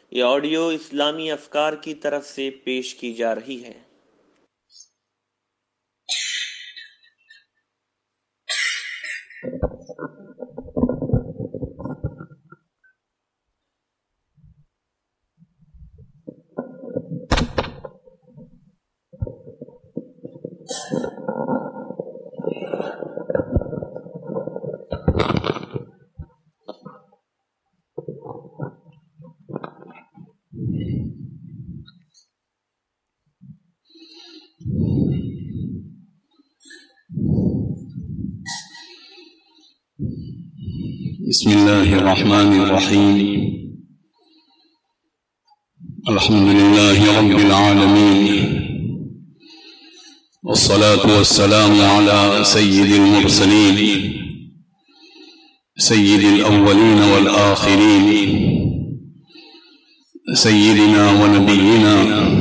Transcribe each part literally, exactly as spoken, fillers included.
یہ آڈیو اسلامی افکار کی طرف سے پیش کی جا رہی ہے۔ بسم الله الرحمن الرحيم الحمد لله رب العالمين والصلاة والسلام على سيد المرسلين سيد الأولين والآخرين سيدنا ونبينا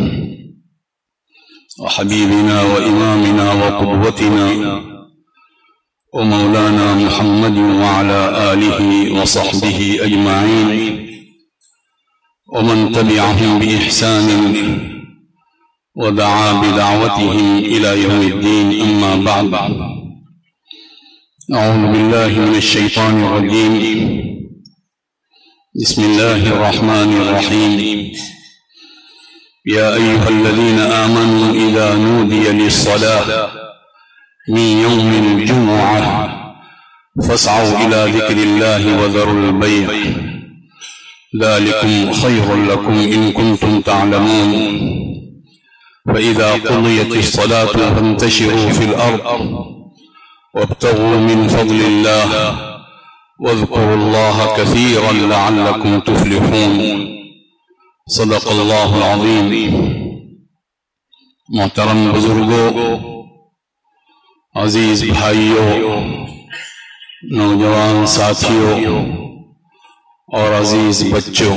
وحبيبنا وإمامنا وقدوتنا ومولانا محمد وعلى آله وصحبه أجمعين ومن تبعهم بإحسان ودعا بدعوتهم إلى يوم الدين، أما بعد. أعوذ بالله من الشيطان الرجيم. بسم الله الرحمن الرحيم. يا أيها الذين آمنوا إذا نودي للصلاة من يوم الجمعة فاسعوا إلى ذكر الله وذروا البيع ذلكم خير لكم إن كنتم تعلمون. فإذا قضيت الصلاة فانتشروا في الأرض وابتغوا من فضل الله واذكروا الله كثيرا لعلكم تفلحون. صدق الله العظيم. محترم بزرگوں، عزیز بھائیوں، نوجوان ساتھیوں اور عزیز بچوں،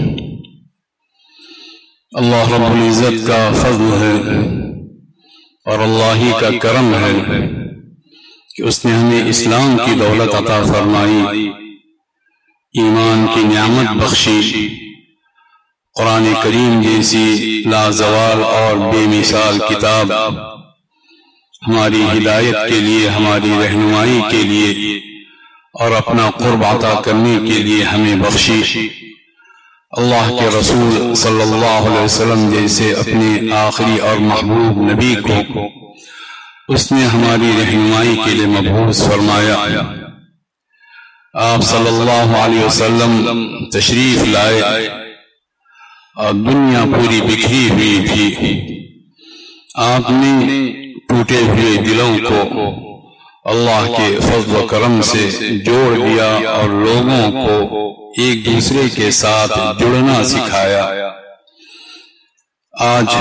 اللہ رب العزت کا فضل ہے اور اللہ ہی کا کرم ہے کہ اس نے ہمیں اسلام کی دولت عطا فرمائی، ایمان کی نعمت بخشی، قرآن کریم جیسی لازوال اور بے مثال کتاب ہماری ہدایت کے لیے، ہماری رہنمائی کے لیے اور اپنا قرب عطا کرنے کے لیے ہمیں بخشی۔ اللہ کے رسول صلی اللہ علیہ وسلم جیسے اپنے آخری اور محبوب نبی کو اس نے ہماری رہنمائی کے لیے مبعوث فرمایا۔ آپ صلی اللہ علیہ وسلم تشریف لائے اور دنیا پوری بکھری ہوئی تھی، آپ نے ٹوٹے ہوئے دلوں کو اللہ کے فضل و کرم سے جوڑ دیا اور لوگوں کو ایک دوسرے کے ساتھ جڑنا سکھایا۔ آج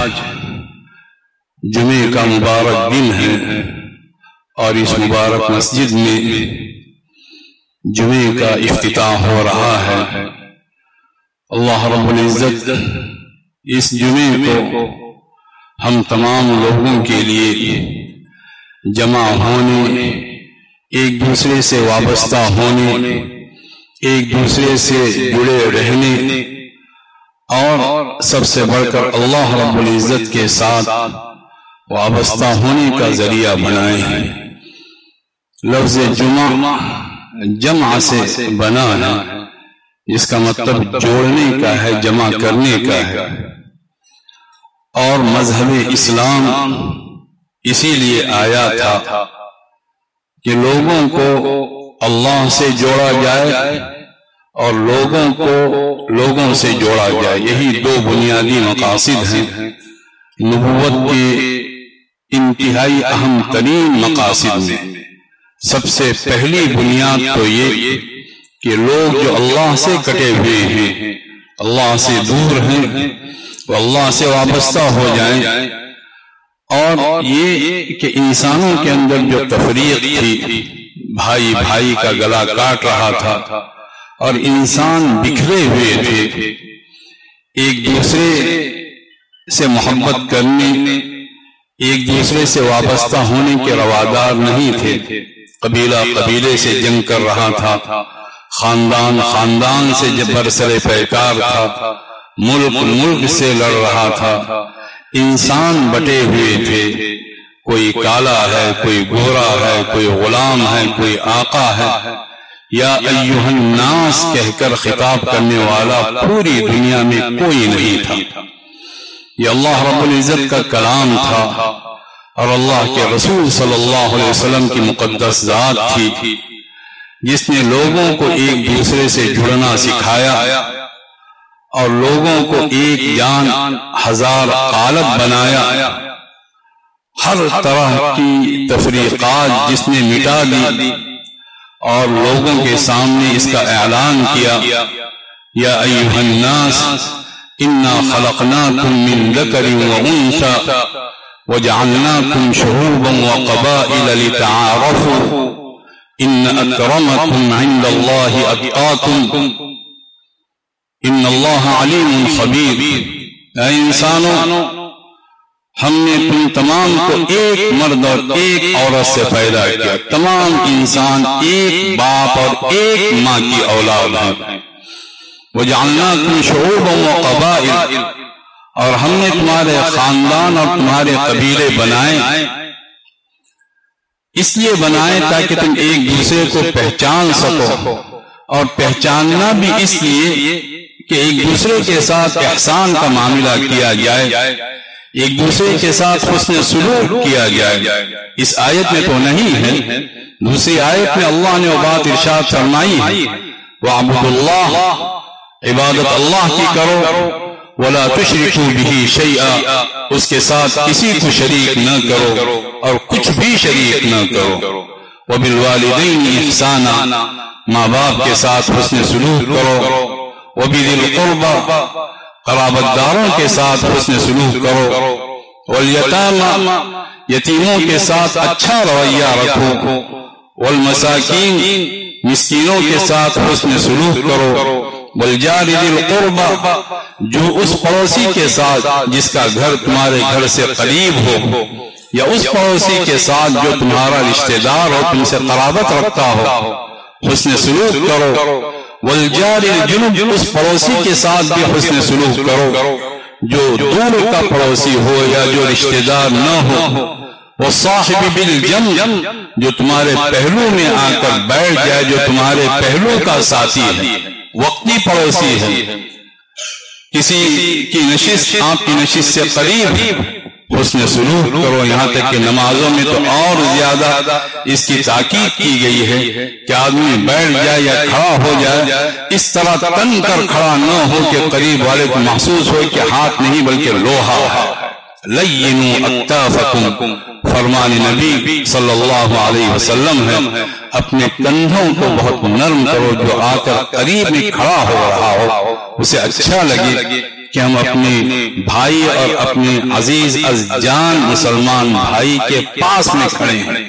جمعے کا مبارک دن ہے اور اس مبارک مسجد میں جمعے کا افتتاح ہو رہا ہے۔ اللہ رب العزت اس جمعے کو ہم تمام لوگوں کے لیے جمع ہونے، ایک دوسرے سے وابستہ ہونے، ایک دوسرے سے جڑے رہنے اور سب سے بڑھ کر اللہ رب العزت کے ساتھ وابستہ ہونے کا ذریعہ بنائے ہیں۔ لفظ جمعہ جمع سے بنا ہے، جس کا مطلب جوڑنے کا ہے، جمع کرنے کا ہے، اور مذہب اسلام اسی لیے آیا تھا کہ لوگوں کو اللہ سے جوڑا جائے اور لوگوں کو لوگوں سے جوڑا جائے۔ یہی دو بنیادی مقاصد ہیں، نبوت کے انتہائی اہم ترین مقاصد میں۔ سب سے پہلی بنیاد تو یہ کہ لوگ جو اللہ سے کٹے ہوئے ہیں، اللہ سے دور ہیں، وہ اللہ سے وابستہ ہو جائیں، اور یہ کہ انسانوں کے اندر جو تفریق تھی، بھائی بھائی کا گلا کاٹ رہا تھا اور انسان بکھرے ہوئے تھے، ایک دوسرے سے محبت کرنے، ایک دوسرے سے وابستہ ہونے کے روادار نہیں تھے، قبیلہ قبیلے سے جنگ کر رہا تھا، خاندان خاندان سے برسر پیکار تھا، ملک ملک سے لڑ رہا تھا، انسان بٹے ہوئے تھے، کوئی کالا ہے، کوئی گورا ہے، کوئی غلام ہے، کوئی آقا ہے۔ یا ایھا الناس کہہ کر خطاب کرنے والا پوری دنیا میں کوئی نہیں تھا۔ یہ اللہ رب العزت کا کلام تھا اور اللہ کے رسول صلی اللہ علیہ وسلم کی مقدس ذات تھی جس نے لوگوں کو ایک دوسرے سے جڑنا سکھایا اور لوگوں کو ایک جان ہزار قالب بنایا۔ ہر طرح کی تفریقات جس نے مٹا دی اور لوگوں کے سامنے اس کا اعلان کیا، یا ایھا الناس انا خلقناکم من ذکر وانثى وجعلناکم شعوبا وقبائل لتعارفوا ان اکرمکم عند اللہ اتقاکم ان اللہ علیم خبیر۔ اے انسانوں، ہم نے تم تمام کو ایک مرد اور ایک عورت سے پیدا کیا، تمام انسان ایک باپ اور ایک ماں کی اولاد ہیں۔ وَجَعَلْنَاكُمْ شُعُوبًا وَقَبَائِلَ، اور ہم نے تمہارے خاندان اور تمہارے قبیلے بنائے، اس لیے بنائے تاکہ تم ایک دوسرے کو پہچان سکو، اور پہچاننا بھی اس لیے کہ ایک دوسرے کے ساتھ احسان کا معاملہ کیا جائے، ایک دوسرے کے ساتھ حسن سلوک کیا جائے۔ اس آیت میں تو نہیں ہے، دوسری آیت میں اللہ نے وہ بات ارشاد فرمائی ہے، وَاعْبُدُوا اللَّهَ، عبادت اللہ کی کرو، وَلَا تُشْرِكُوا بِهِ شَيْئًا، اس کے ساتھ کسی کو شریک نہ کرو اور کچھ بھی شریک نہ کرو۔ وَبِالْوَالِدَيْنِ إِحْسَانًا، ماں باپ کے ساتھ حسن سلوک کرو۔ وَبِذِي الْقُرْبَى، قرابت داروں کے ساتھ حسن سلوک کرو۔ والیتامی، یتیموں کے ساتھ اچھا رویہ رکھو۔ والمساکین، مسکینوں کے ساتھ حسن سلوک کرو۔ والجار ذی القربى، جو اس پڑوسی کے ساتھ جس کا گھر تمہارے گھر سے قریب ہو، یا اس پڑوسی کے ساتھ جو تمہارا رشتہ دار ہو، تم سے قرابت رکھتا ہو، حسن سلوک کرو۔ والجار الجنب، اس پڑوسی کے ساتھ بھی حسن سلوک کرو جو دور کا پڑوسی ہو یا جو رشتہ دار نہ ہو۔ والصاحب بالجنب، جو تمہارے پہلو میں آ کر بیٹھ جائے، جو تمہارے پہلو کا ساتھی ہے، وقتی پڑوسی ہے، کسی کی نشست آپ کی نشست سے قریب، حسن سلوک کرو۔ یہاں تک کہ نمازوں میں تو اور زیادہ اس کی تاکید کی گئی ہے کہ آدمی بیٹھ جائے یا کھڑا ہو جائے، اس طرح تن کر کھڑا نہ ہو کہ قریب والے کو محسوس ہو کہ ہاتھ نہیں بلکہ لوہا ہے۔ لینوا اکتافکم، فرمان نبی صلی اللہ علیہ وسلم ہے، اپنے کندھوں کو بہت نرم کرو، جو آ کر قریب میں کھڑا ہو رہا ہو اسے اچھا لگے کہ ہم اپنے بھائی اور اپنے عزیز از جان مسلمان بھائی کے پاس میں کھڑے ہیں۔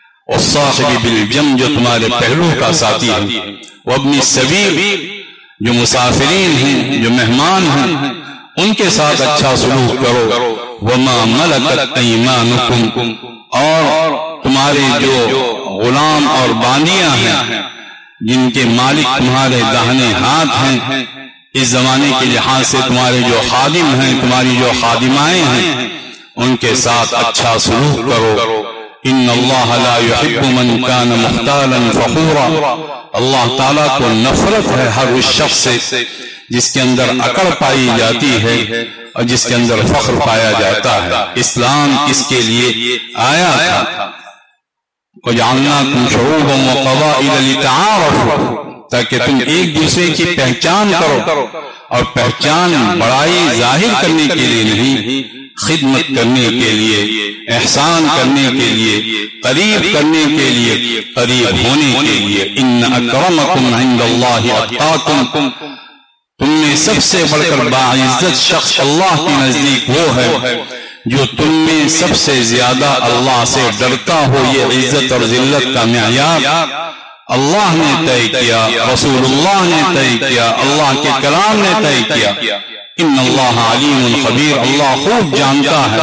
والصاحب بالجنب، جو تمہارے پہلو کا ساتھی ہے۔ وابن السبیل، جو مسافرین ہیں، جو مہمان ہیں، ان کے ساتھ اچھا سلوک کرو۔ وما ملکت ایمانکم، اور تمہارے جو غلام اور باندیاں ہیں جن کے مالک تمہارے داہنے ہاتھ ہیں، اس زمانے کے لحاظ سے تمہارے جو خادم ہیں، تمہاری جو خادمائیں ہیں، ان کے ساتھ اچھا سلوک کرو۔ ان اللہ لا يحب من كان مختالا فخورا، اللہ تعالیٰ کو نفرت ہے ہر اس شخص سے جس کے اندر اکڑ پائی جاتی ہے اور جس کے اندر فخر پایا جاتا ہے۔ اسلام اس کے لیے آیا تھا، وَجَعَلْنَاكُمْ شُعُوبًا وَقَبَائِلَ لِتَعَارَفُوا، تاکہ تم ایک دوسرے کی پہچان کرو، اور پہچان بڑائی ظاہر کرنے کے لیے نہیں، خدمت کرنے کے لیے، احسان کرنے کے لیے، قریب کرنے کے لیے، قریب ہونے کے لیے۔ ان اکرمکم عند اللہ اتقاکم، تم میں سب سے بڑھ کر باعزت شخص اللہ کے نزدیک وہ ہے جو تم میں سب سے زیادہ اللہ سے ڈرتا ہو۔ یہ عزت اور ذلت کا معیار اللہ نے طے کیا، رسول اللہ نے طے کیا، اللہ کے کلام نے طے کیا۔ ان اللہ علیم خبیر، اللہ خوب جانتا ہے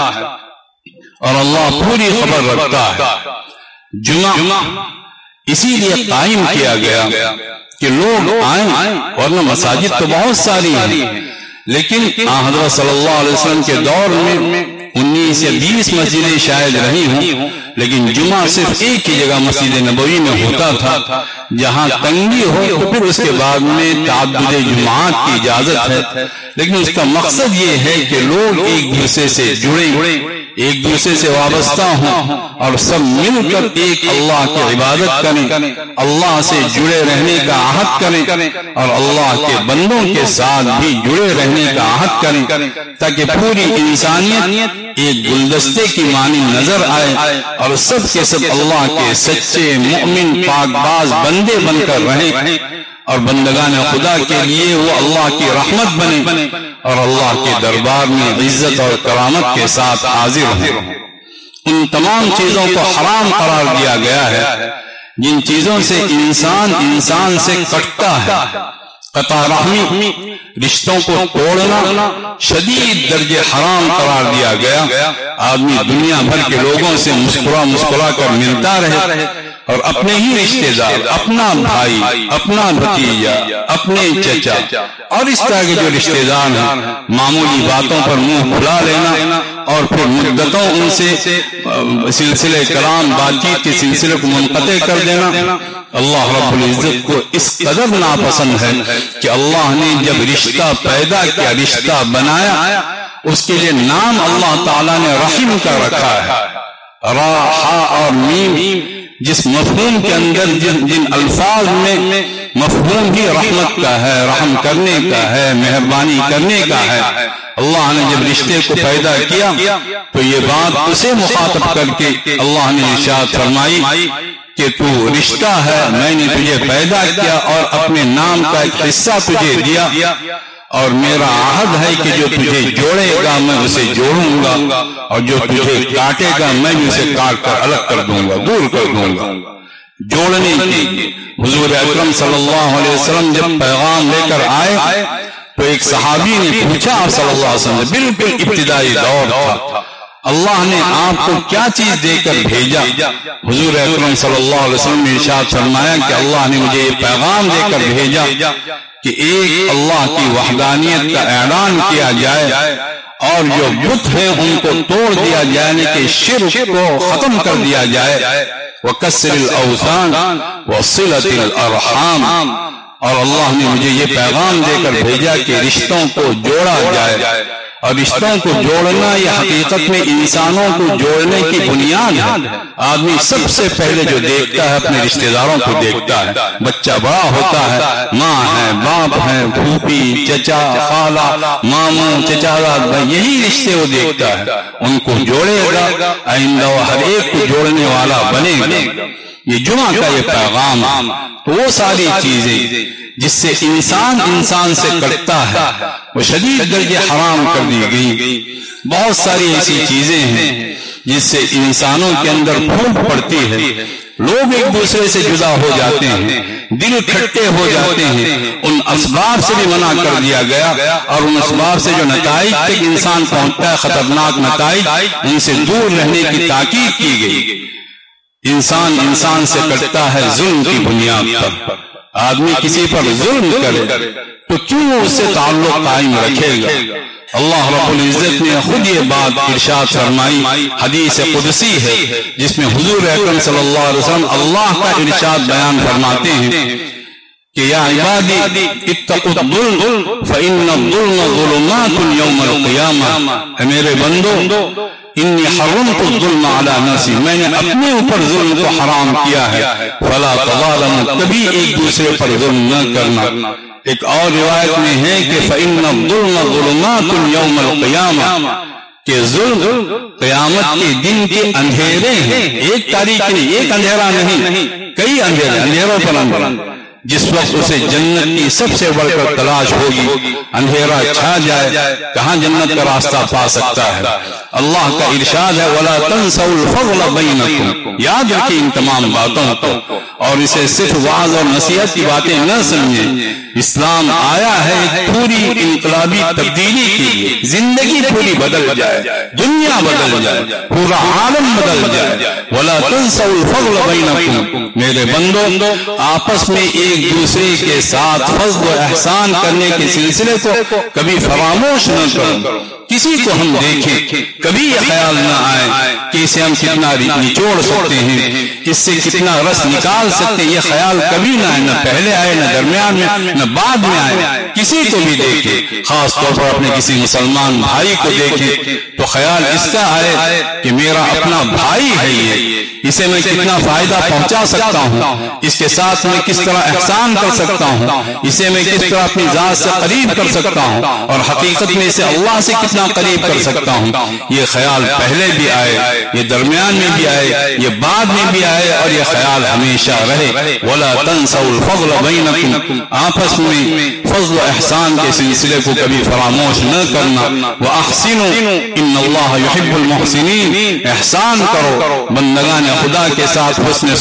اور اللہ پوری خبر رکھتا ہے۔ جمعہ اسی لیے قائم کیا گیا کہ لوگ آئیں، ورنہ مساجد تو بہت ساری ہیں لیکن حضرت صلی اللہ علیہ وسلم کے دور میں انیس یا بیس مسجدیں شاید رہی ہوں، لیکن جمعہ صرف ایک ہی جگہ مسجد نبوی میں ہوتا تھا، جہاں تنگی ہو تو پھر اس کے بعد میں تعدد جماعت کی اجازت ہے، لیکن اس کا مقصد یہ ہے کہ لوگ ایک دوسرے سے جڑیں، ایک دوسرے سے وابستہ ہوں اور سب مل کر ایک اللہ کی عبادت کریں، اللہ سے جڑے رہنے کا عہد کریں اور اللہ کے بندوں کے ساتھ بھی جڑے رہنے کا عہد کریں، تاکہ پوری انسانیت ایک گلدستے کی مانند نظر آئے اور سب کے سب اللہ کے سچے مومن پاک باز بندے بن کر رہیں اور بندگان خدا کے لیے وہ اللہ کی رحمت بنے اور اللہ کے دربار میں عزت اور کرامت کے ساتھ حاضر ہوں۔ ان تمام چیزوں کو حرام قرار دیا گیا ہے جن چیزوں سے انسان انسان سے کٹتا ہے۔ قطع رحمی، رشتوں کو توڑنا شدید درجے حرام قرار دیا گیا۔ آدمی دنیا بھر کے لوگوں سے مسکرا مسکرا کر ملتا رہے اور اپنے ہی رشتے دار، اپنا بھائی، اپنا بھتیجا، اپنے چچا اور اس طرح کے جو رشتے دار ہیں، معمولی باتوں پر منہ پھلا لینا اور پھر مدتوں ان سے سلسلے کلام بات چیت کے سلسلے کو منقطع کر دینا۔ اللہ رب العزت کو اس قدر ناپسند ہے کہ اللہ نے جب رشتہ پیدا کیا، رشتہ بنایا، اس کے لیے نام اللہ تعالیٰ نے رحم کا رکھا ہے۔ را، ہا اور میم، جس مفہوم کے اندر جن جن الفاظ میں مفہوم ہی رحمت کا ہے، رحم کرنے کا ہے، مہربانی کرنے کا ہے، اللہ نے جب رشتے کو پیدا کیا تو یہ بات اسے مخاطب کر کے اللہ نے ارشاد فرمائی کہ تو رشتہ ہے، میں نے تجھے پیدا کیا اور اپنے نام کا ایک حصہ تجھے دیا اور میرا عہد ہے کہ جو تجھے جوڑے گا میں اسے جوڑوں گا اور جو تجھے کاٹے گا میں بھی اسے کاٹ کر الگ کر دوں گا، دور کر دوں گا۔ جوڑنے کی حضور اکرم صلی اللہ علیہ وسلم جب پیغام لے کر آئے تو ایک صحابی نے پوچھا آپ صلی اللہ علیہ وسلم، بالکل ابتدائی دور تھا، اللہ نے آپ کو کیا چیز دے کر بھیجا؟ حضور اکرم صلی اللہ علیہ وسلم نے ارشاد فرمایا کہ اللہ نے مجھے یہ پیغام دے کر بھیجا کہ ایک اللہ کی وحدانیت کا اعلان کیا جائے اور جو بت ہیں ان کو توڑ دیا جائے، یعنی کہ شرک کو ختم کر دیا جائے، وَكَسِّرِ الْأَوْثَانِ وَصِلَةِ الْأَرْحَامِ، اور اللہ نے مجھے یہ پیغام دے کر بھیجا کہ رشتوں کو جوڑا جائے، اور رشتوں کو جوڑنا یہ حقیقت میں انسانوں کو جوڑنے کی بنیاد ہے۔ آدمی سب سے پہلے جو دیکھتا ہے اپنے رشتہ داروں کو دیکھتا ہے، بچہ بڑا ہوتا ہے، ماں ہے، باپ ہے، پھوپھی، چچا، خالہ، ماموں، چچازاد بھائی، یہی رشتے وہ دیکھتا ہے، ان کو جوڑے گا، آئندہ وہ ہر ایک کو جوڑنے والا بنے گا۔ یہ جمعہ کا یہ پیغام، تو وہ ساری چیزیں جس سے انسان انسان سے کٹتا ہے وہ شدید درجے حرام کر دی گئی۔ بہت ساری ایسی چیزیں ہیں جس سے انسانوں کے اندر پھوٹ پڑتی ہے، لوگ ایک دوسرے سے جدا ہو جاتے ہیں، دل کھٹے ہو جاتے ہیں۔ ان اسباب سے بھی منع کر دیا گیا اور ان اسباب سے جو نتائج تک انسان پہنچتا ہے، خطرناک نتائج، ان سے دور رہنے کی تاکید کی گئی۔ انسان انسان سے کٹتا ہے ظلم کی بنیاد پر۔ آدمی کسی پر ظلم کرے تو کیوں اس سے تعلق قائم رکھے گا؟ اللہ رب العزت نے خود یہ بات ارشاد فرمائی، حدیث قدسی ہے جس میں حضور اکرم صلی اللہ علیہ وسلم اللہ کا ارشاد بیان فرماتے ہیں کہ یا عبادی اتقوا الظلم فإن الظلم ظلمات یوم القیامہ، اے میرے بندو انی حرمت الظلم علی نفسی، میں نے اپنے اوپر ظلم کو حرام کیا ہے، فلا تظالموا، کبھی ایک دوسرے پر ظلم نہ کرنا۔ ایک اور روایت میں ہے کہ فإن الظلم ظلمات یوم القیامہ، کہ ظلم قیامت کے دن کے اندھیرے ہیں، ایک تاریخ نہیں، ایک اندھیرا نہیں، کئی اندھیرے، اندھیروں پر اندھیرا۔ جس وقت اسے جنت کی سب سے بڑھ کر تلاش ہوگی، اندھیرا چھا جائے، کہاں جنت کا راستہ پا سکتا ہے؟ اللہ کا ارشاد ہے وَلَا تَنْسَوْا الْفَضْلَ بَيْنَكُمْ، یاد رکھیں ان تمام باتوں کو اور اسے صرف وعظ اور نصیحت کی باتیں نہ سمجھیں۔ اسلام آیا ہے ایک پوری انقلابی تبدیلی کے لیے، زندگی پوری بدل جائے، دنیا بدل جائے، پورا عالم بدل جائے۔ وَلَا تَنْسَوْا الْفَضْلَ بَيْنَكُمْ، میرے بندو آپس میں ایک ایک دوسرے کے ساتھ فضل و احسان کرنے کے سلسلے کو کبھی فراموش نہ کرو. کسی کو ہم دیکھیں کبھی یہ خیال نہ آئے کہ اسے ہم کتنا نچوڑ سکتے ہیں, اس سے کتنا رس نکال سکتے ہیں, یہ خیال کبھی نہ آئے, نہ پہلے آئے, نہ درمیان میں, نہ بعد میں آئے. کسی کو بھی دیکھیں, خاص طور پر اپنے کسی مسلمان بھائی کو دیکھیں تو خیال اس کا آئے کہ میرا اپنا بھائی ہے یہ, اسے میں کتنا فائدہ پہنچا سکتا ہوں, اس کے ساتھ میں کس طرح احسان کر سکتا ہوں, اسے میں کس طرح اپنی ذات سے قریب کر سکتا ہوں, اور حقیقت میں اسے اللہ سے کتنا قریب کر سکتا ہوں. یہ خیال پہلے بھی آئے, یہ درمیان میں بھی آئے, یہ بعد میں بھی آئے, اور یہ خیال ہمیشہ رہے. وَلَا تَنْسَوْا الْفَضْلَ بَيْنَكُمْ, آپس میں فضل و احسان کے سلسلے کو کبھی فراموش نہ کرنا. وَأَحْسِنُوا إِنَّ اللَّهَ يُحِبُّ الْمُحْسِنِينَ, احسان کرو, بندگان خدا کے ساتھ حسن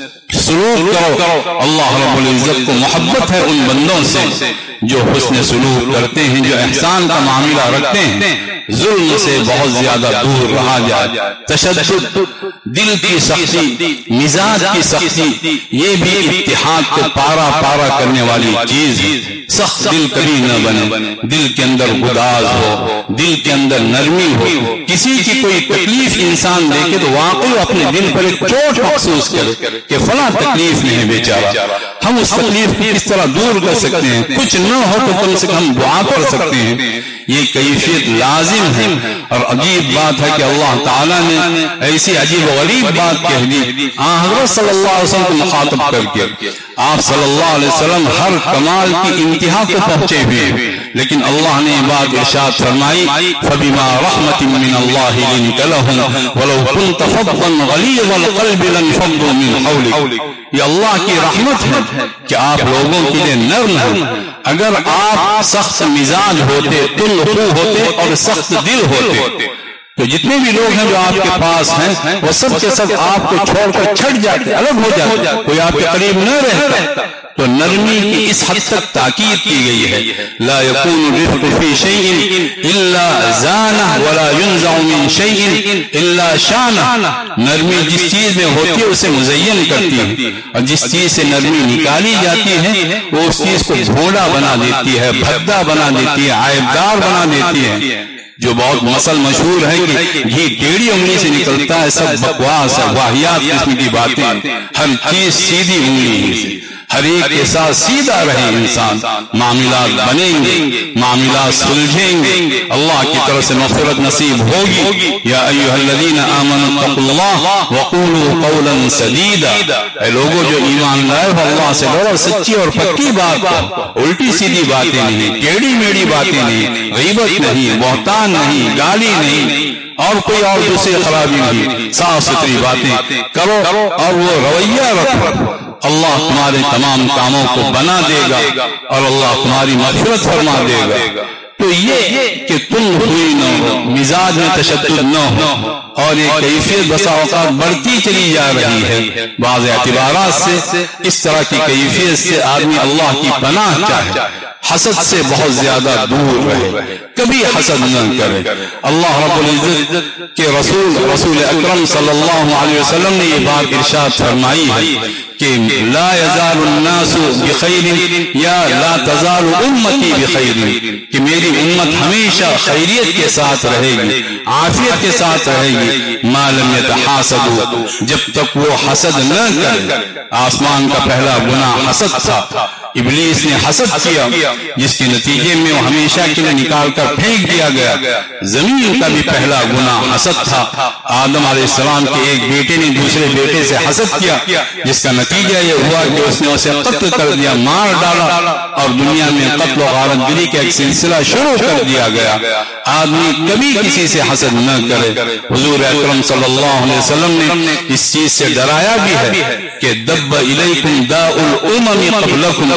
سلوک کرو. اللہ رب العزت کو محبت ہے ان بندوں سے جو حسن سلوک کرتے ہیں, جو احسان کا معاملہ رکھتے ہیں. ظلم سے بہت زیادہ دور رہا جائے. تشدد, دل کی سختی, مزاج کی سختی, یہ بھی اتحاد کو پارا پارا کرنے والی چیز. سخت دل کبھی نہ بنے, دل کے اندر گداز ہو, دل کے اندر نرمی ہو. کسی کی کوئی تکلیف انسان دیکھے تو واقعی اپنے دل پر ایک چوٹ محسوس کرے کہ فلاں تکلیف میں ہے بیچارہ, ہم اس تکلیف کو کس طرح دور کر سکتے ہیں. کچھ نہ ہو تو کم سے کم دعا کر سکتے ہیں. یہ کیفیت لازم ہے, اور عجیب بات ہے کہ اللہ تعالیٰ نے ایسی عجیب و غریب بات کہہ دی حضرت صلی اللہ علیہ وسلم کو مخاطب کر کے. آپ صلی اللہ علیہ وسلم ہر کمال کی انتہا کو پہنچے ہوئے, لیکن اللہ نے بات ارشاد فرمائی فَبِمَا رَحْمَةٍ مِّنَ اللَّهِ لِنْتَ لَهُمْ وَلَوْ كُنْتَ فَضًّا غَلِيظَ الْقَلْبِ لَانفَضُّوا مِنْ حَوْلِكَ. یہ اللہ کی رحمت ہے کہ آپ لوگوں کے لیے نرم ہیں. اگر آپ سخت مزاج ہوتے, تلخو ہوتے اور سخت دل ہوتے تو جتنے بھی لوگ ہیں جو آپ کے پاس ہیں وہ سب کے سب آپ کو چھوڑ کر چھٹ جاتے, الگ ہو جاتے, کوئی آپ کے قریب نہ رہتا. تو نرمی کی اس حد تک تاکید کی گئی ہے. لا يكون الرفق في شيء الا زانه ولا ينزع من شيء الا شانه. نرمی جس چیز میں ہوتی ہے اسے مزین کرتی ہے, اور جس چیز سے نرمی نکالی جاتی ہے وہ اس چیز کو بھولا بنا دیتی ہے, بھدا بنا دیتی ہے, عیبدار بنا دیتی ہے. جو بہت مسل مشہور ہے کہ گھی ٹیڑھی انگلی سے نکلتا ہے, سب بکواس ہے, واہیات قسم کی باتیں. ہر چیز سیدھی انگلی سے, ہر ایک کے ساتھ سیدھا رہے انسان, معاملات بنیں گے, معاملات سلجھیں گے, اللہ کی طرف سے مغفرت نصیب ہوگی. یا ایھا الذین آمنوا اتقوا اللہ وقولوا قولا سدیدا, اے لوگوں جو ایمان لائے ہو اللہ سے ڈرو, سچی اور پکی بات کرو, الٹی سیدھی باتیں نہیں, ٹیڑھی میڑھی باتیں نہیں, غیبت نہیں, بہتان نہیں, گالی نہیں, اور کوئی اور دوسری خرابی نہیں, صاف ستھری باتیں کرو اور وہ رویہ رکھو. اللہ تمہارے تمام کاموں کو بنا دے گا اور اللہ تمہاری مغفرت فرما دے گا. تو یہ کہ تم ہوئی نہ ہو, مزاج میں تشدد نہ ہو, اور یہ کیفیت بسا اوقات بڑھتی چلی جا رہی ہے. بعض اعتبارات سے اس طرح کی کیفیت سے آدمی اللہ کی پناہ چاہے, حسد سے بہت زیادہ دور رہے, کبھی حسد نہ کرے. اللہ رب العزت کے رسول رسول اکرم صلی اللہ علیہ وسلم نے یہ بات ارشاد فرمائی ہے کہ لا یزال الناس بخیر یا لا تزال امتی بخیر, کہ میری امت ہمیشہ خیریت کے ساتھ رہے گی, عافیت کے ساتھ رہے گی, ما لم یتحاسدوا, جب تک وہ حسد نہ کرے. آسمان کا پہلا گناہ حسد تھا. ابلیس نے حسد کیا جس کے نتیجے میں وہ ہمیشہ کے لیے نکال کر پھینک دیا گیا. زمین کا بھی پہلا گناہ حسد تھا. آدم علیہ السلام کے ایک بیٹے نے دوسرے بیٹے سے حسد کیا جس کا نتیجہ یہ ہوا کہ اس نے اسے قتل کر دیا, مار ڈالا, اور دنیا میں قتل و غارت گری کا ایک سلسلہ شروع کر دیا گیا. آدمی کبھی کسی سے حسد نہ کرے. حضور اکرم صلی اللہ علیہ وسلم نے اس چیز سے ڈرایا بھی ہے کہ دب الیکم داء الامم قبلکم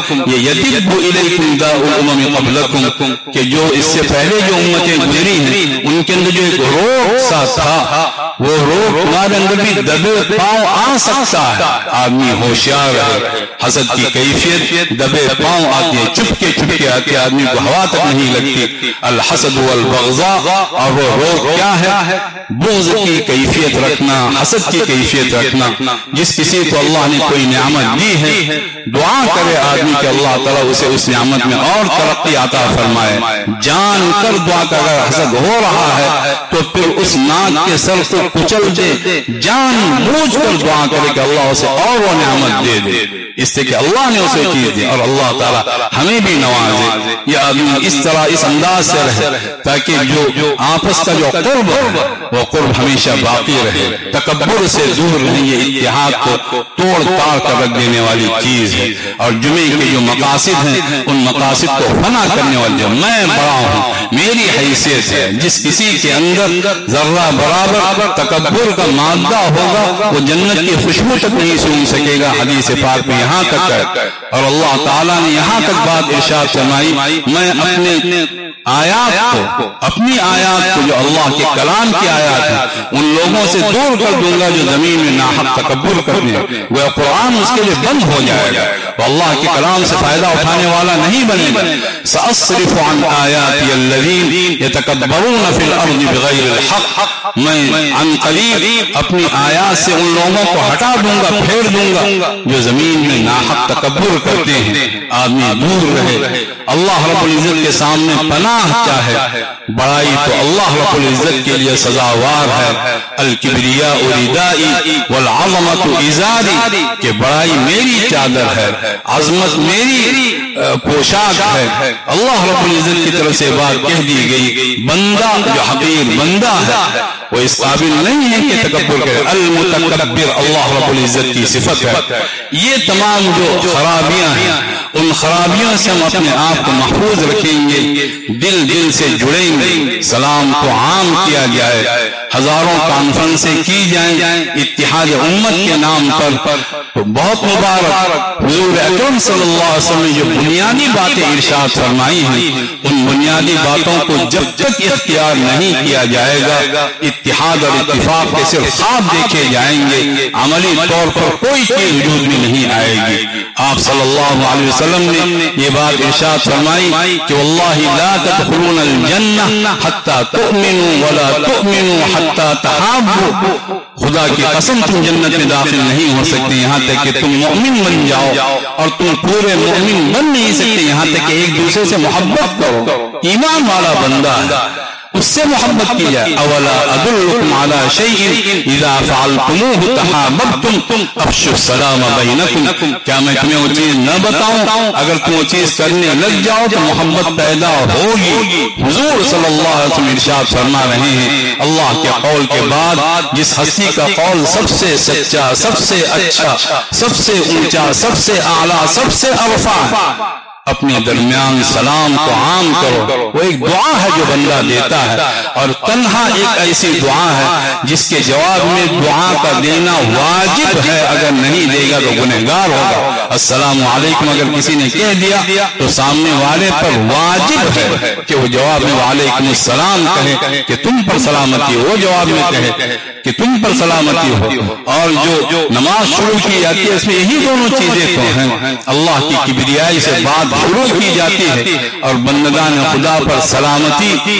یہ یدب الیکم داء الامم قبلکم کہ جو اس سے پہلے جو امتیں گزری ہیں ان کے اندر جو ایک روگ سا تھا وہ روگ تمہارے اندر بھی دبے پاؤں آ سکتا ہے. آدمی ہوشیار ہے. حسد کی کیفیت دبے پاؤں آتی ہے, چپکے چپکے آتی ہے, آدمی کو ہوا تک نہیں لگتی. الحسد والبغضاء, اور وہ روگ کیا ہے؟ بغض کی کیفیت رکھنا, حسد کی کیفیت رکھنا. جس کسی کو اللہ نے کوئی نعمت دی ہے دعا کرے آدمی کہ اللہ تعالیٰ اسے اس نعمت میں اور ترقی عطا فرمائے. جان کر دعا کا اگر حسد ہو رہا ہے تو پھر اس ناک کے سر کو کچل دے, جان بوجھ کر دعا کرے کہ اللہ اسے اور وہ نعمت دے دے, اس سے کہ اللہ نے اسے چیز دی اور اللہ تعالیٰ ہمیں بھی نوازے. یہ آدمی اس طرح اس انداز سے رہے تاکہ جو آپس کا جو قرب ہے وہ قرب ہمیشہ باقی رہے. تکبر سے دور رہیں, یہ اتحاد کو توڑ تاڑ کر رکھ دینے والی چیز ہے. اور جمعے کے جو مقاصد ہیں ان مقاصد کو فنا کرنے والے, جو میں بڑا ہوں, میری حیثیت ہے, جس کسی کے اندر ذرہ برابر تکبر کا مادہ ہوگا وہ جنت کی خوشبو تک نہیں سونگ سکے گا. حدیث پاک میں یہاں تک ہے اور اللہ تعالیٰ نے یہاں تک بات ارشاد فرمائی, میں اپنے آیات کو, اپنی آیات کو جو اللہ کے کلام کی آیات ہیں, ان لوگوں سے دور کر دوں گا جو زمین میں ناحق تکبر کرتے ہیں. وہ قرآن اس کے لیے بند ہو جائے گا, وہ اللہ کے کلام سے فائدہ اٹھانے والا نہیں بنے گا. سأصرف عن آیاتی الذین یتکبرون فی الارض بغیر الحق, میں عن قریب اپنی آیات سے ان لوگوں کو ہٹا دوں گا, پھیر دوں گا جو زمین میں ناحق تکبر کرتے ہیں. آدمی دور رہے, اللہ رب العزت کے سامنے پناہ چاہے. بڑائی تو اللہ رب العزت کے لیے سزاوار ہے. الکبریاء ردائی والعظمت ازاری, کہ بڑائی میری چادر ہے, عظمت میری پوشاک ہے. اللہ رب العزت کی طرف سے بات کہہ دی گئی. بندہ جو حقیر بندہ ہے وہ اس قابل نہیں ہے کہ تکبر کرے. المتکبر اللہ رب العزت کی صفت ہے. یہ تمام جو خرابیاں ہیں ان خرابیوں سے ہم اپنے آپ کو محفوظ رکھیں گے, دل دل سے جڑیں گے, سلام کو عام کیا جائے, ہزاروں کانفرنسیں کی جائیں اتحاد امت کے نام پر. تو بہت مبارک حضور اکرم صلی اللہ علیہ وسلم نے جو بنیادی باتیں ارشاد فرمائی ہیں ان بنیادی باتوں کو جب تک اختیار نہیں کیا جائے گا اتحاد اور اتفاق کے صرف خواب دیکھے جائیں گے, عملی طور پر کوئی چیز وجود میں نہیں آئے گی. آپ صلی اللہ علیہ وسلم نے یہ بات ارشاد فرمائی کہ واللہ لا تدخلون الجنہ حتی تؤمنوا ولا تؤمنوا حتی تحابوا, خدا کی قسم تم جنت میں داخل نہیں ہو سکتے یہاں تک کہ تم مومن بن جاؤ, اور تم پورے مومن بن نہیں سکتے یہاں تک کہ ایک دوسرے سے محبت کرو. ایمان والا بندہ ہے اس سے محبت کی جائے. اولا ادلکم علی شیء اذا فعلتموه تحاببتم افشوا السلام بینکم, کیا میں تمہیں وہ چیز نہ بتاؤں اگر تم وہ چیز کرنے لگ جاؤ تو محبت پیدا ہوگی. حضور صلی اللہ علیہ وسلم ارشاد فرما رہے ہیں اللہ کے قول کے بعد جس ہستی کا قول سب سے سچا, سب سے اچھا, سب سے اونچا, سب سے اعلیٰ, سب سے ارفع, اپنے درمیان سلام کو عام کرو. وہ ایک دعا ہے جو بندہ دیتا ہے اور تنہا ایک ایسی دعا ہے جس کے جواب میں دعا کا دینا واجب ہے, اگر نہیں دے گا تو گنہگار ہوگا. السلام علیکم اگر کسی نے کہہ دیا تو سامنے والے پر واجب ہے کہ وہ جواب میں وعلیکم السلام کہے کہ تم پر سلامتی, وہ جواب میں کہے کہ تم پر سلامتی ہو. اور جو نماز شروع کی جاتی ہے اس میں یہی دونوں چیزیں تو ہیں, اللہ کی کبریائی سے بات شروع کی جاتی ہے اور بندگان خدا پر سلامتی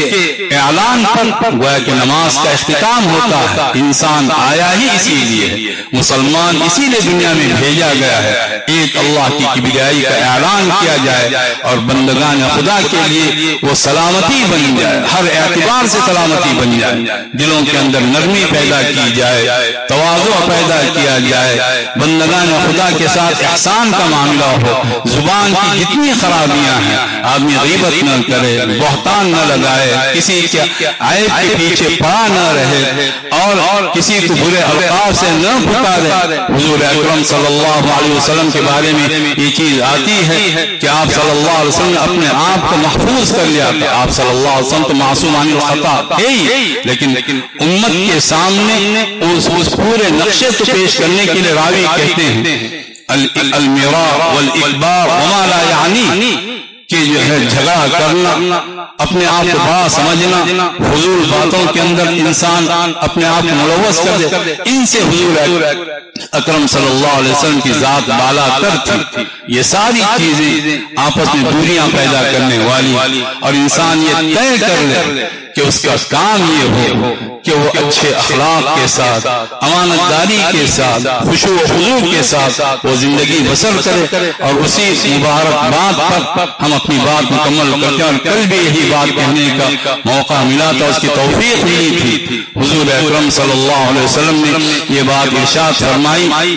کے اعلان پر گویا کہ نماز کا اختتام ہوتا ہے. انسان آیا ہی اسی لیے, مسلمان اسی لیے دنیا میں بھیجا گیا ہے, ایک اللہ کی کبریائی کا اعلان کیا جائے اور بندگان خدا کے لیے وہ سلامتی بن جائے, ہر اعتبار سے سلامتی بن جائے. دلوں کے اندر نرمی پیدا کی جائے, تواضع پیدا کیا جائے, بندگان خدا کے ساتھ احسان کا معاملہ ہو. زبان کی جتنی خرابیاں ہیں آدمی غیبت نہ کرے, بہتان نہ لگائے, کسی کے عیب کے پیچھے پڑا نہ رہے اور کسی کو برے القاب سے نہ پکارے. حضور اکرم صلی اللہ علیہ وسلم کے بارے میں یہ چیز آتی ہے کہ آپ صلی اللہ علیہ وسلم نے اپنے آپ کو محفوظ کر لیا تھا. آپ صلی اللہ علیہ وسلم تو معصوم عن الخطا ہے ہی, لیکن امت کے سامنے اس پورے نقشے کو پیش کرنے کے لیے راوی کہتے ہیں المیراء والاکبار وما لا یعنی، کہ جو ہے جھگڑا کرنا، اپنے آپ کو بڑا سمجھنا، فضول باتوں کے اندر انسان اپنے آپ کو ملوث کر دے، ان سے حضور اکرم صلی اللہ علیہ وسلم کی ذات بالا تر تھی۔ یہ ساری چیزیں آپس میں دوریاں پیدا کرنے والی، اور انسان یہ طے کر لے کہ اس کا کام یہ ہو کہ وہ اچھے اخلاق کے ساتھ، امانت داری کے ساتھ، خشوع و خضوع کے ساتھ وہ زندگی بسر کرے، اور اسی مبارک بات پر ہم اپنی بات مکمل کرتے ہیں۔ اور کل بھی یہی بات کہنے کا موقع ملا تھا، اس کی توفیق ملی تھی۔ حضور اکرم صلی اللہ علیہ وسلم نے یہ بات ارشاد فرمائی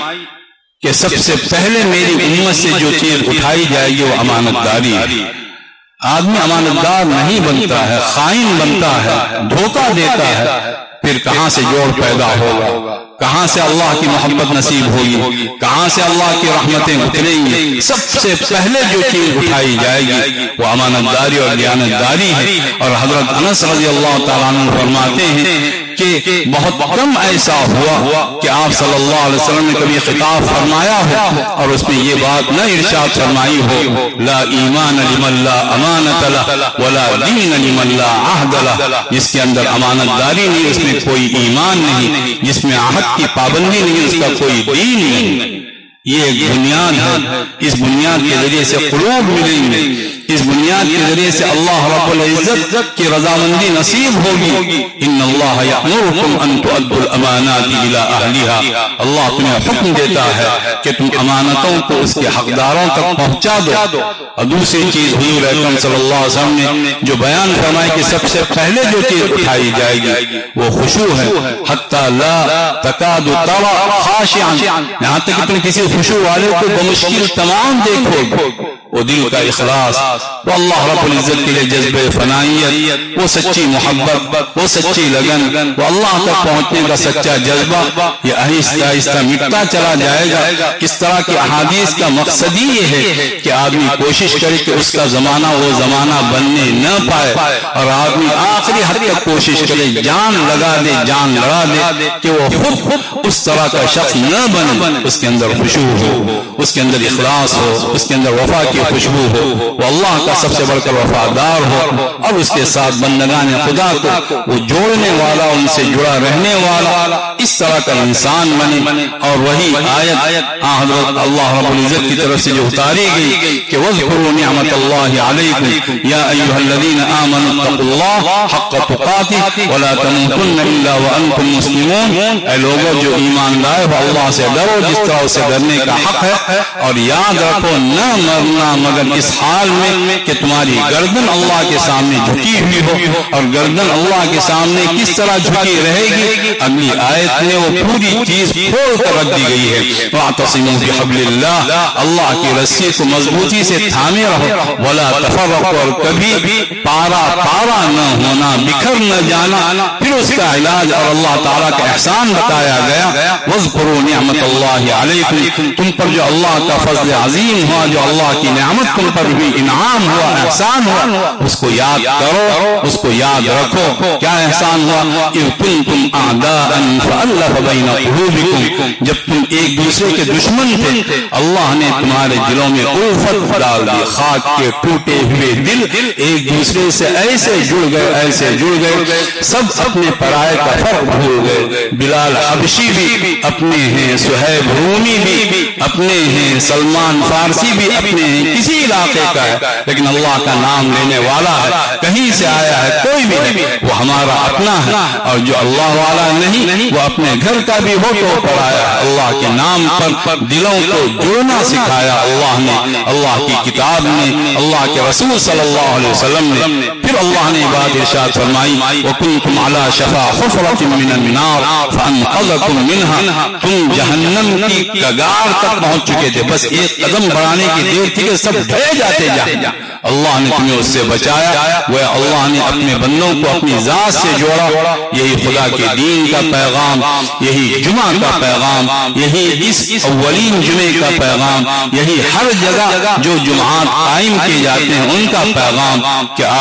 کہ سب سے پہلے میری امت سے جو چیز اٹھائی جائے گی وہ امانت داری ہے۔ آدمی امانت دار نہیں بنتا ہے، خائن بنتا ہے، دھوکہ دیتا ہے، پھر کہاں سے جوڑ پیدا ہوگا، کہاں سے اللہ کی محبت نصیب ہوگی، کہاں سے اللہ کی رحمتیں اتریں گی؟ سب سے پہلے جو چیز اٹھائی جائے گی وہ امانت داری اور دیانت داری ہے۔ اور حضرت انس رضی اللہ تعالیٰ عنہ فرماتے ہیں کہ بہت کم ایسا ہوا کہ آپ صلی اللہ علیہ وسلم نے کبھی خطاب فرمایا ہو اور اس میں یہ بات نہ ارشاد فرمائی ہو، لا ایمان لمن لا امانت لہ ولا دین لمن لا عہد لہ، جس کے اندر امانت داری نہیں، اس میں کوئی ایمان نہیں، جس میں عہد کی پابندی نہیں، اس کا کوئی دین نہیں۔ یہ ایک بنیاد ہے، اس بنیاد کے ذریعے سے قلوب ملیں گے، اس بنیاد کے ذریعے سے اللہ رب العزت کی رضامندی نصیب ہوگی۔ ان اللہ یأمرکم ان تؤدوا الامانات الی اہلها، اللہ تمہیں حکم دیتا ہے کہ تم امانتوں کو اس کے حقداروں تک پہنچا دو۔ اور دوسری چیز حضور اکرم صلی اللہ علیہ وسلم نے جو بیان فرمائی کہ سب سے پہلے جو چیز اٹھائی جائے گی وہ خشوع ہے، حتی لا تکاد ترى خاشعا، یہاں تک کہ تم کسی خشوع والے کو بمشکل تمام دیکھو وہ دل کا اخلاص، وہ اللہ رب العزت کے لیے جذب فنائیت، وہ سچی محبت، وہ سچی لگن، وہ اللہ تک پہنچنے کا سچا جذبہ، یہ آہستہ آہستہ مٹتا چلا جائے گا۔ اس طرح کی احادیث کا مقصد ہی یہ ہے کہ آدمی کوشش کرے کہ اس کا زمانہ وہ زمانہ بننے نہ پائے، اور آدمی آخری حد تک کوشش کرے، جان لگا دے، جان لڑا دے کہ وہ خود خود اس طرح کا شخص نہ بنے۔ اس کے اندر خشوع ہو، اس کے اندر اخلاص ہو، اس کے اندر وفا کی خوشبو ہو، وہ اللہ کا سب سے بڑھ کر وفادار ہو، اور اس کے ساتھ بندگان خدا کو وہ جوڑنے والا، ان سے جڑا رہنے والا، اس طرح کا انسان بنے۔ اور وہی آیت حضرت اللہ رب العزت کی طرف سے جو اتاری گئی کہ وَاذْكُرُوا نِعْمَةَ اللَّهِ عَلَيْكُمْ يَا أَيُّهَا الَّذِينَ آمَنُوا اتَّقُوا اللَّهَ حَقَّ تُقَاتِهِ وَلَا تَمُوتُنَّ إِلَّا وَأَنْتُمْ مُسْلِمُونَ، اے لوگوں جو ایمان لائے ہو اللہ سے ڈرو جس طرح اسے ڈرنے کا حق ہے، اور یاد رکھو نہ مرنا مگر اس حال میں کہ تمہاری گردن اللہ کے سامنے جھکی ہوئی ہو۔ اور گردن اللہ کے سامنے کس طرح جھکی رہے گی؟ اگلی آیت میں وہ پوری چیز کھول کر رکھ دی گئی ہے، وَاعْتَصِمُوا بِحَبْلِ اللَّهِ، اللہ کی رسی کو مضبوطی سے تھامے رہو، وَلَا تَفَرَّقُوا، اور کبھی پارا پارا نہ ہونا، بکھر نہ جانا۔ پھر اس کا علاج اور اللہ تعالیٰ کا احسان بتایا گیا، وَاذْكُرُوا نِعْمَةَ اللَّهِ عَلَيْكُمْ، تم پر جو اللہ کا فضل عظیم ہوا، جو اللہ کی نعمت تم پر بھی انعام ہوا، احسان ہوا، اس کو یاد کرو، اس کو یاد رکھو۔ کیا احسان ہوا؟ اذ کنتم اعداء فالف بین قلوبکم، جب تم ایک دوسرے کے دشمن تھے اللہ نے تمہارے دلوں میں الفت ڈال دی، خاک کے ٹوٹے ہوئے دل ایک دوسرے سے ایسے جڑ گئے، ایسے جڑ گئے، سب اپنے پرائے کا فرق بھول گئے۔ بلال حبشی بھی اپنے ہیں، صہیب رومی بھی اپنے ہیں، سلمان فارسی بھی اپنے ہیں، کسی علاقے کا ہے، لیکن اللہ کا نام لینے والا ہے، کہیں سے آیا ہے، کوئی بھی ہے، وہ ہمارا اپنا ہے۔ اور جو اللہ والا نہیں وہ اپنے گھر کا بھی ہو تو پڑایا ہے۔ اللہ کے نام پر دلوں کو جوڑنا سکھایا اللہ نے، اللہ کی کتاب نے، اللہ کے رسول صلی اللہ علیہ وسلم نے۔ پھر اللہ نے بات ارشاد فرمائی، وَكُنْتُمْ عَلَى شَفَا حُفْرَةٍ مِّنَ النَّارِ فَأَنْقَذَكُم مِّنْهَا، تم جہنم کی کگار تک پہنچ چکے تھے، بس ایک قدم بڑھانے کی دیر تھی کہ سب ڈھے جاتے جا، اللہ نے تمہیں اس سے بچایا۔ وہ اللہ نے اپنے بندوں کو اپنی ذات سے جوڑا۔ یہی خدا کے دین کا پیغام، یہی جمعہ کا پیغام، یہی اس اولین جمعے کا پیغام، یہی ہر جگہ جو جمعات قائم کیے جاتے ہیں ان کا پیغام کہ آدمی اللہ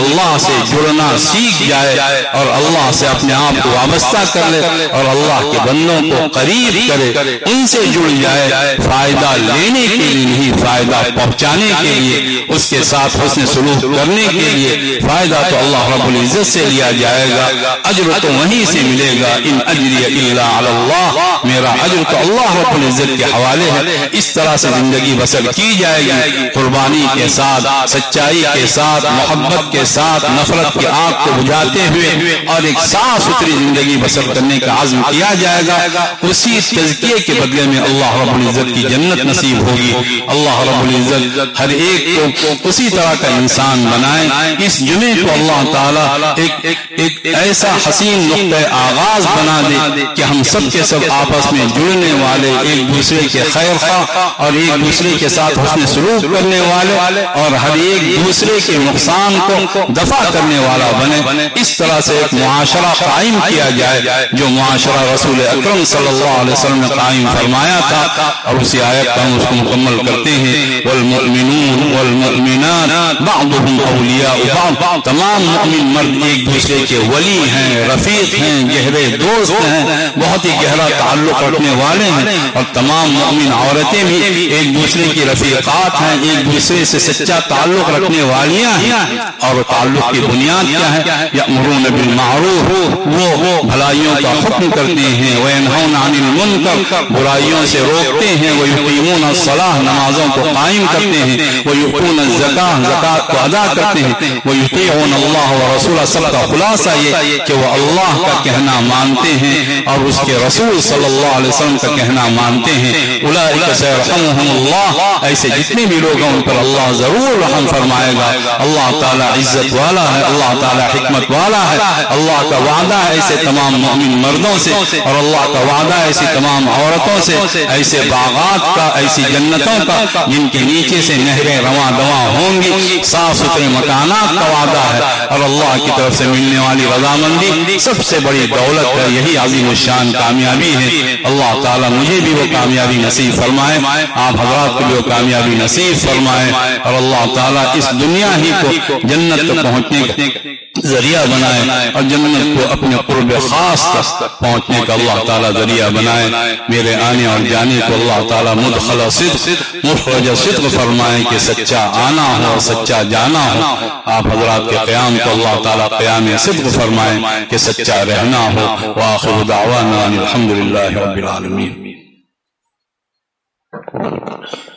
اللہ سے جڑنا سیکھ جائے اور اللہ سے اپنے آپ کو وابستہ کر لے اور اللہ کے بندوں کو قریب کرے، ان سے جڑ جائے، فائدہ لینے کے لیے نہیں، فائدہ پہنچانے کے لیے، اس کے ساتھ حسن سلوک کرنے کے لیے۔ فائدہ تو اللہ رب العزت سے لیا جائے گا، اجر تو وہیں سے ملے گا۔ ان اجری الا علی اللہ، میرا اجر تو اللہ رب العزت کے حوالے ہے۔ اس طرح سے زندگی بسر کی جائے گی، قربانی کے ساتھ، سچائی کے ساتھ، محبت کے ساتھ، نفرت کی آگ کو بجھاتے ہوئے اور ایک صاف ستھری زندگی بسر کرنے کا عزم کیا جائے گا۔ اسی تزکیے کے بدلے میں اللہ رب العزت کی جنت نصیب ہوگی۔ اللہ رب العزت ہر ایک کو اسی طرح کا انسان بنائے۔ اس جمعے کو اللہ تعالیٰ ایک ایک ایسا حسین نقطہ آغاز بنا دے کہ ہم سب کے سب آپس میں جڑنے والے، ایک دوسرے کے خیر خواہ اور ایک دوسرے کے ساتھ حسن سلوک کرنے والے اور ہر ایک دوسرے کے نقصان کو دفع کرنے والا بنے۔ اس طرح سے ایک معاشرہ قائم کیا جائے جو معاشرہ رسول اکرم صلی اللہ علیہ وسلم نے قائم فرمایا تھا، اور اسی آیت کا ہم اس کو مکمل کرتے ہیں۔ والمؤمنون والمؤمنات بعضهم اولیاء بعض، تمام مؤمن مرد ایک دوسرے کے ولی ہیں، رفیق ہیں، گہرے دوست ہیں، بہت ہی گہرا تعلق رکھنے والے ہیں، اور تمام مؤمن عورتیں بھی ایک دوسرے کی رفیقات ہیں، ایک دوسرے سے سچا تعلق رکھنے والیاں ہیں۔ اور تعلق کی بنیاد کیا ہے؟ یأمرون بالمعروف، وہ بھلائیوں کا حکم کرتے ہیں، وینہون عن المنکر، برائیوں سے روکتے ہیں، ویقیمون الصلاۃ، نمازوں کو قائم کرتے ہیں، ویؤتون الزکاۃ، زکات کو ادا کرتے ہیں، ویطیعون اللہ ورسولہ۔ سب کا خلاصہ یہ کہ وہ اللہ کا کہنا مانتے ہیں اور اس کے رسول صلی اللہ علیہ وسلم کا کہنا مانتے ہیں۔ اولئک سیرحمہم اللہ، ایسے جتنے بھی لوگ ہیں ان پر اللہ ضرور رحم فرمائے گا۔ اللہ تعالی عزت والا ہے، اللہ تعالی حکمت والا ہے۔ اللہ کا وعدہ ہے ایسے تمام مومن مردوں سے، اور اللہ کا وعدہ ہے ایسی تمام عورتوں سے، ایسے باغات کا، ایسی جنتوں کا جن کے نیچے سے نہریں رواں دواں ہوں گی، صاف ستھرے مکانات کا وعدہ ہے، اور اللہ کی طرف سے ملنے والی رضامندی سب سے بڑی دولت ہے۔ یہی عظیم الشان کامیابی ہے۔ اللہ تعالیٰ مجھے بھی وہ کامیابی نصیب فرمائے، آپ حضرات کو بھی وہ کامیابی نصیب فرمائے، اور اللہ تعالیٰ اس دنیا ہی کو جنت تک پہنچنے کا ذریعہ بنائے، اور جنت کو اپنے قرب خاص تک پہنچنے کا اللہ تعالیٰ ذریعہ بنائے۔ میرے آنے اور جانے کو اللہ تعالیٰ مدخل صدق مخرج صدق فرمائے کہ سچا آنا ہو، سچا جانا ہو۔ آپ حضرات کے قیام کو اللہ تعالیٰ قیام صدق فرمائے کہ سچا رہنا ہو۔ وآخر دعوانا الحمدللہ رب العالمین۔